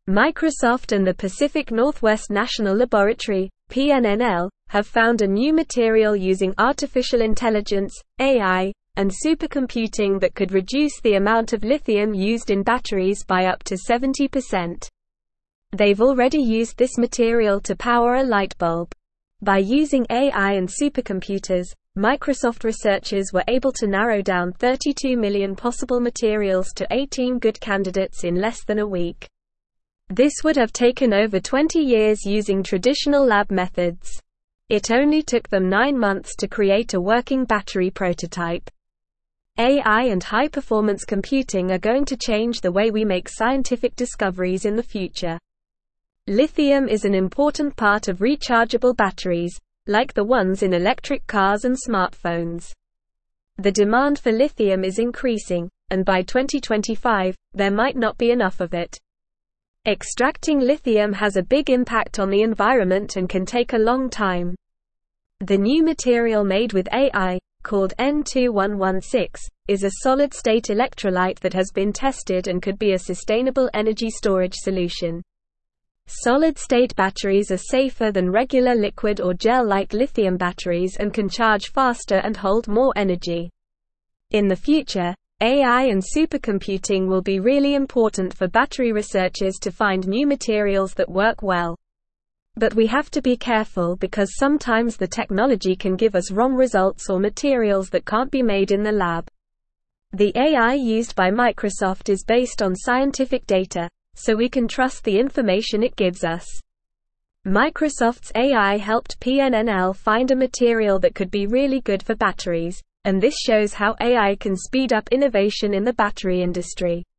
Microsoft and the Pacific Northwest National Laboratory, PNNL, have found a new material using artificial intelligence, AI, and supercomputing that could reduce the amount of lithium used in batteries by up to 70%. They've already used this material to power a light bulb. By using AI and supercomputers, Microsoft researchers were able to narrow down 32 million possible materials to 18 good candidates in less than a week. This would have taken over 20 years using traditional lab methods. It only took them 9 months to create a working battery prototype. AI and high-performance computing are going to change the way we make scientific discoveries in the future. Lithium is an important part of rechargeable batteries, like the ones in electric cars and smartphones. The demand for lithium is increasing, and by 2025, there might not be enough of it. Extracting lithium has a big impact on the environment and can take a long time. The new material made with AI, called N2116, is a solid-state electrolyte that has been tested and could be a sustainable energy storage solution. Solid-state batteries are safer than regular liquid or gel-like lithium batteries and can charge faster and hold more energy. In the future, AI and supercomputing will be really important for battery researchers to find new materials that work well. But we have to be careful because sometimes the technology can give us wrong results or materials that can't be made in the lab. The AI used by Microsoft is based on scientific data, so we can trust the information it gives us. Microsoft's AI helped PNNL find a material that could be really good for batteries, and this shows how AI can speed up innovation in the battery industry.